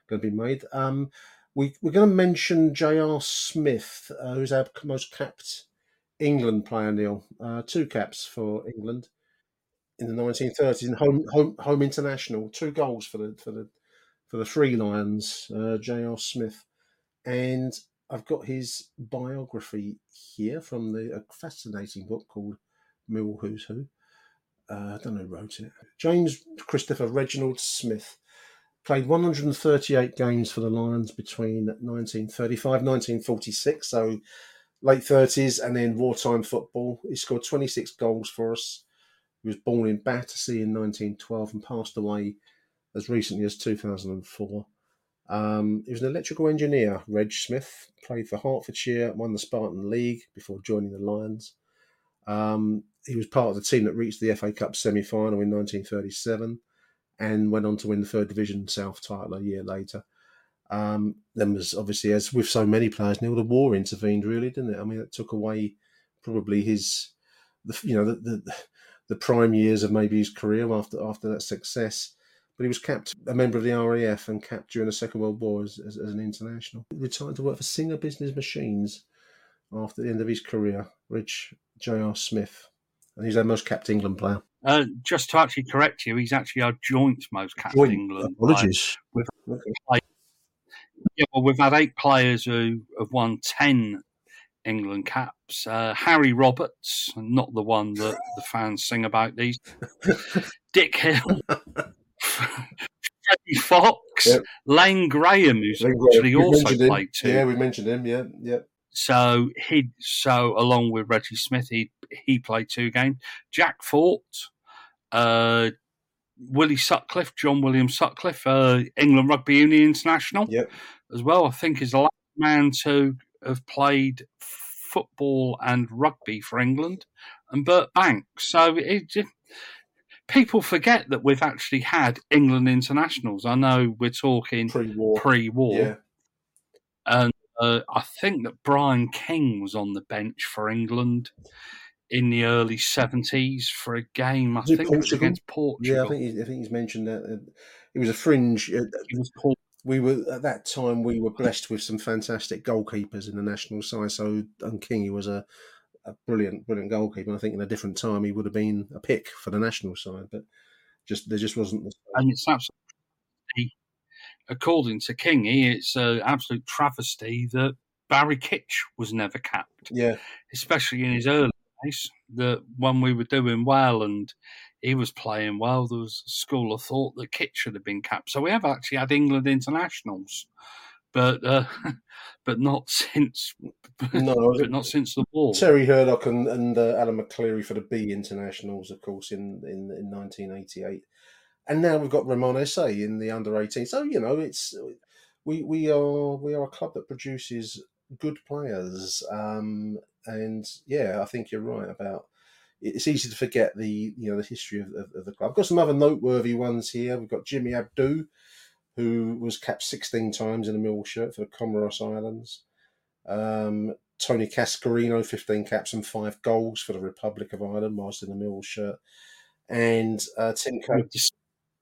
going to be made. We're going to mention J.R. Smith, who's our most capped England player, Neil. 2 caps for England in the 1930s in home international. 2 goals for the Three Lions, J.R. Smith. And I've got his biography here from a fascinating book called Mill Who's Who. I don't know who wrote it. James Christopher Reginald Smith played 138 games for the Lions between 1935 and 1946, so late 30s, and then wartime football. He scored 26 goals for us. He was born in Battersea in 1912 and passed away as recently as 2004. He was an electrical engineer. Reg Smith played for Hertfordshire, won the Spartan League before joining the Lions. He was part of the team that reached the FA Cup semi-final in 1937 and went on to win the 3rd Division South title a year later. Then was obviously, as with so many players, Neil, the war intervened, really, didn't it? I mean, it took away probably the prime years of maybe his career after that success. But he was capped, a member of the RAF, and capped during the Second World War as an international. He retired to work for Singer Business Machines after the end of his career. Rich J.R. Smith, and he's our most capped England player. Just to actually correct you, he's actually our joint most capped England apologies. player. We've had 8 players who have won 10 England caps. Harry Roberts, not the one that the fans sing about these. Dick Hill. Freddie Fox, yep. Lane Graham, who's actually also played 2. Yeah, we mentioned him. Yeah. So along with Reggie Smith, he played 2 games. Jack Fort, Willie Sutcliffe, John William Sutcliffe, England Rugby Union international, as well. I think is the last man to have played football and rugby for England, and Bert Banks. So people forget that we've actually had England internationals. I know we're talking pre-war. Yeah. And I think that Brian King was on the bench for England in the early 70s for a game. I think it was against Portugal. Yeah, I think he's mentioned that. It was a fringe. It was called. At that time we were blessed with some fantastic goalkeepers in the national side. So King, he was a brilliant goalkeeper. And I think in a different time he would have been a pick for the national side, but there just wasn't. And it's absolutely, according to Kingy, it's an absolute travesty that Barry Kitch was never capped. Yeah, especially in his early days. That when we were doing well and he was playing well, there was a school of thought that Kitch should have been capped. So we have actually had England internationals, but not since. No, but not since the war. Terry Hurdock and Alan McCleary for the B internationals, of course, in 1988, and now we've got Ramon Essay in the under 18. So it's we are a club that produces good players, and I think you're right about. It's easy to forget the history of the club. I've got some other noteworthy ones here. We've got Jimmy Abdou, who was capped 16 times in a Millwall shirt for the Comoros Islands. Tony Cascarino, 15 caps and 5 goals for the Republic of Ireland whilst in the Millwall shirt. And Tim Coates.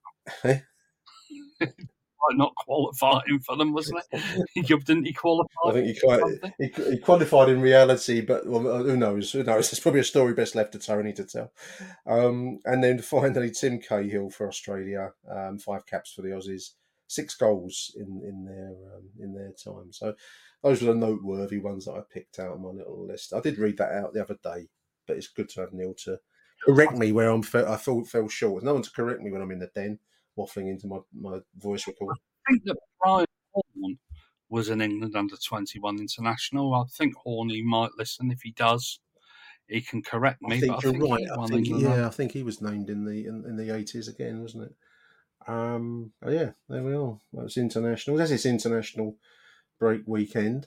Not qualifying for them, wasn't it? Didn't he qualify? I think he qualified in reality, but who knows? It's probably a story best left to Tony to tell. And then finally, Tim Cahill for Australia, 5 caps for the Aussies, 6 goals in their time. So those were the noteworthy ones that I picked out on my little list. I did read that out the other day, but it's good to have Neil to correct me where I fell short. There's no one to correct me when I'm in the den, waffling into my voice recorder. I think that Brian Horn was an England under-21 international. I think Horney might listen. If he does, he can correct me. I think you're right. I think he was named in the 80s again, wasn't it? There we are. That was international. That's its international break weekend.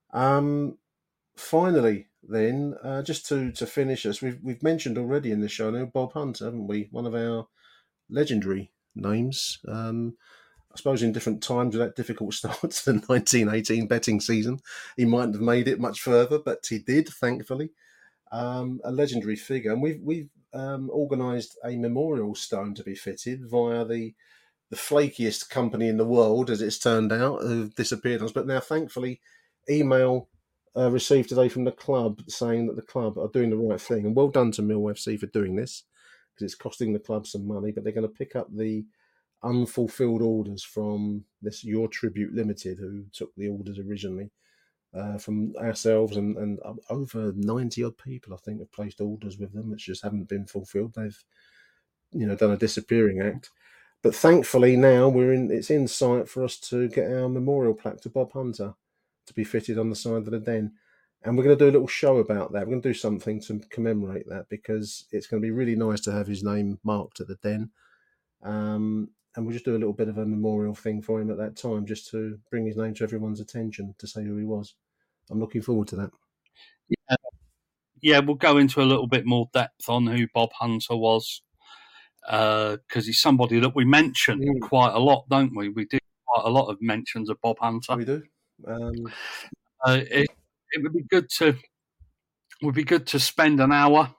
Finally, then, just to finish us, we've mentioned already in the show now Bob Hunt, haven't we? One of our legendary names. I suppose in different times with that difficult start to the 1918 betting season, he mightn't have made it much further, but he did, thankfully. A legendary figure, and we've organised a memorial stone to be fitted via the flakiest company in the world, as it's turned out, who've disappeared on us. But now, thankfully, email received today from the club saying that the club are doing the right thing. And well done to Mill FC for doing this, because it's costing the club some money. But they're going to pick up the unfulfilled orders from this Your Tribute Limited, who took the orders originally from ourselves, and over 90 odd people, I think, have placed orders with them, which just haven't been fulfilled. They've, done a disappearing act. But thankfully now it's in sight for us to get our memorial plaque to Bob Hunter to be fitted on the side of the den. And we're going to do a little show about that. We're going to do something to commemorate that, because it's going to be really nice to have his name marked at the den. And we'll just do a little bit of a memorial thing for him at that time, just to bring his name to everyone's attention, to say who he was. I'm looking forward to that. Yeah, we'll go into a little bit more depth on who Bob Hunter was, because he's somebody that we mention quite a lot, don't we? We do quite a lot of mentions of Bob Hunter. We do. It would be good to spend an hour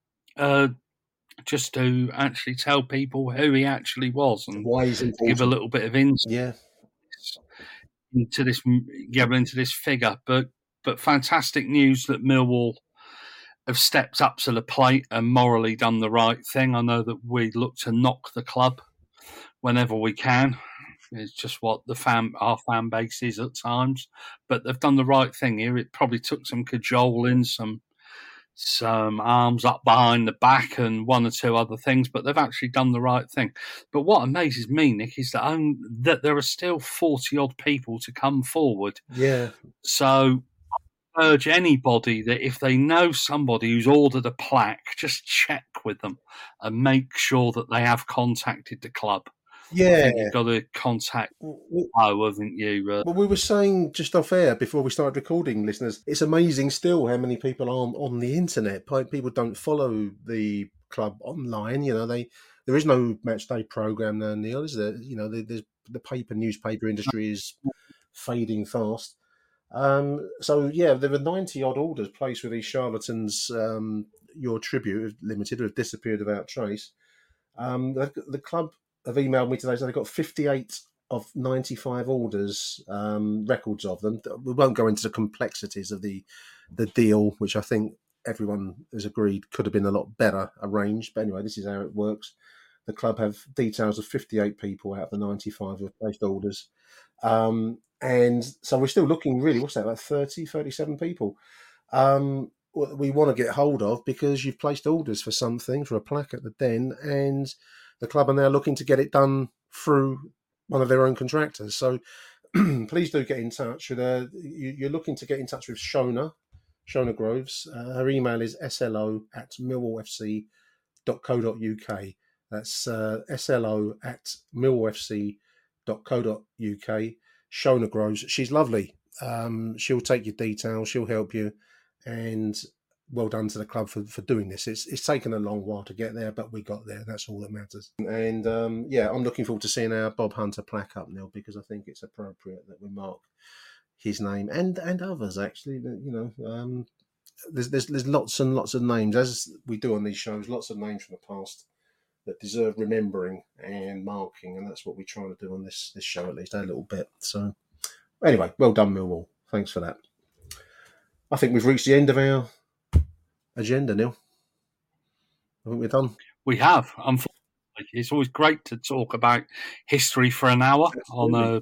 just to actually tell people who he actually was, and why he's important. Give a little bit of insight into this figure. But fantastic news that Millwall have stepped up to the plate and morally done the right thing. I know that we look to knock the club whenever we can. It's just what our fan base is at times. But they've done the right thing here. It probably took some cajoling, some arms up behind the back, and one or two other things, but they've actually done the right thing. But what amazes me, Nick, is that there are still 40-odd people to come forward. Yeah. So I urge anybody that if they know somebody who's ordered a plaque, just check with them and make sure that they have contacted the club. Yeah. I think you've got to contact haven't you? Well, we were saying just off air before we started recording, listeners, it's amazing still how many people aren't on the internet. People don't follow the club online. There is no match day program now, Neil, is there? There's the newspaper industry is fading fast. So yeah, there were 90 odd orders placed with these charlatans. Your Tribute Limited, who have disappeared without trace. The club have emailed me today, so they've got 58 of 95 orders, records of them. We won't go into the complexities of the deal, which I think everyone has agreed could have been a lot better arranged. But anyway, this is how it works. The club have details of 58 people out of the 95 who have placed orders. And so we're still looking, really, what's that, about 30, 37 people we want to get hold of, because you've placed orders for something, for a plaque at the den, and the club are now looking to get it done through one of their own contractors. So please do get in touch. You're looking to get in touch with Shona Groves. Her email is slo@millwallfc.co.uk. That's slo@millwallfc.co.uk. Shona Groves. She's lovely. She'll take your details. She'll help you. And well done to the club for doing this. It's taken a long while to get there, but we got there. That's all that matters. And I'm looking forward to seeing our Bob Hunter plaque up, Neil, because I think it's appropriate that we mark his name and others, actually. There's lots and lots of names, as we do on these shows, lots of names from the past that deserve remembering and marking, and that's what we try to do on this show, at least a little bit. So anyway, well done, Millwall. Thanks for that. I think we've reached the end of our agenda, Neil. I think we're done. We have. Unfortunately, it's always great to talk about history for an hour on a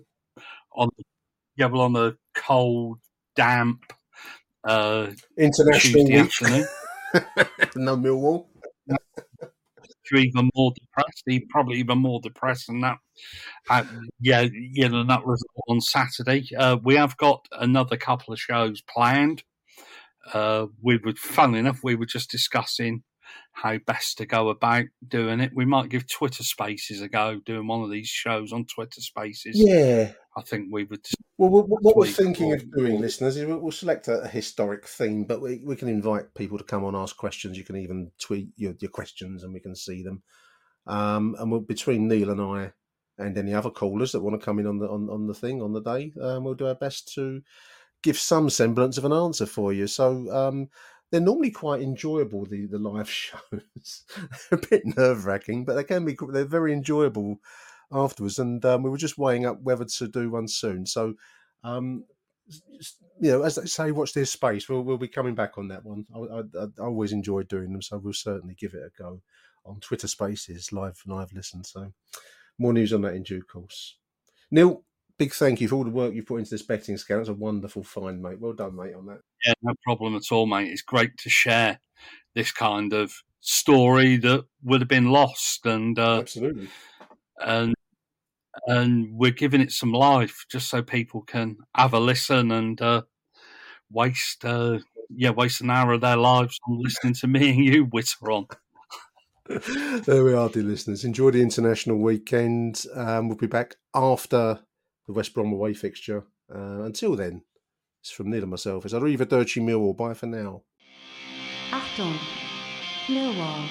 cold, damp international Tuesday afternoon. No Millwall. You're even more depressed. Probably even more depressed than that. Than that result on Saturday. We have got another couple of shows planned. Funnily enough, we were just discussing how best to go about doing it. We might give Twitter Spaces a go, doing one of these shows on Twitter Spaces. Yeah. I think we would. Well, what we're thinking of doing, listeners, is we'll select a historic theme, but we can invite people to come on, ask questions. You can even tweet your questions and we can see them. And between Neil and I and any other callers that want to come in on the thing on the day, we'll do our best to give some semblance of an answer for you. So they're normally quite enjoyable, the live shows. They're a bit nerve-wracking, but they're very enjoyable afterwards, and we were just weighing up whether to do one soon. So, as they say, watch this space. We'll be coming back on that one. I always enjoy doing them, so we'll certainly give it a go on Twitter Spaces, live listen. So, more news on that in due course. Neil, big thank you for all the work you've put into this betting scale. It's a wonderful find, mate. Well done, mate, on that. Yeah, no problem at all, mate. It's great to share this kind of story that would have been lost, and absolutely, and we're giving it some life just so people can have a listen and waste an hour of their lives on listening to me and you witter on. There we are, dear listeners. Enjoy the international weekend. We'll be back after the West Brom away fixture. Until then, it's from Neil and myself. It's Arrivederci Millwall. Bye for now. Achtung, Millwall.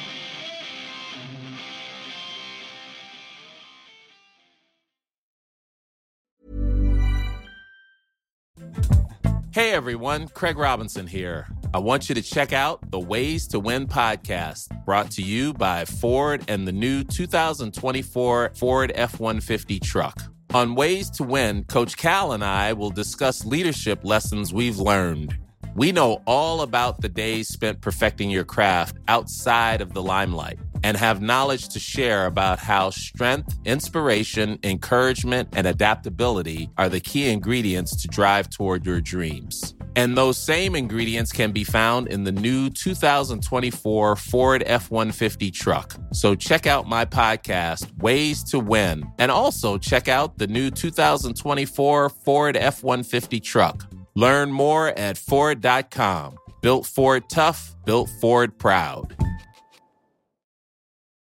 Hey everyone, Craig Robinson here. I want you to check out the Ways to Win podcast, brought to you by Ford and the new 2024 Ford F-150 truck. On Ways to Win, Coach Cal and I will discuss leadership lessons we've learned. We know all about the days spent perfecting your craft outside of the limelight and have knowledge to share about how strength, inspiration, encouragement, and adaptability are the key ingredients to drive toward your dreams. And those same ingredients can be found in the new 2024 Ford F-150 truck. So check out my podcast, Ways to Win, and also check out the new 2024 Ford F-150 truck. Learn more at Ford.com. Built Ford tough, built Ford proud.